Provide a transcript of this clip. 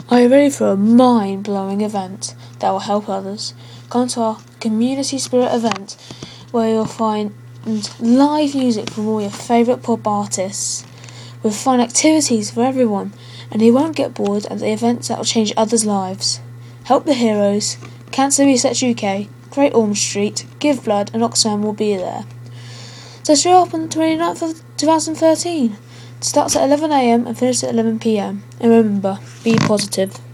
Are you ready for a mind-blowing event that will help others? Come to our Community Spirit event where you'll find live music from all your favourite pop artists with fun activities for everyone, and you won't get bored at the events that will change others' lives. Help the Heroes, Cancer Research UK, Great Orme Street, Give Blood and Oxfam will be there. So show up on the 29th of 2013. It starts at 11 a.m. and finishes at 11 p.m. And remember, be positive.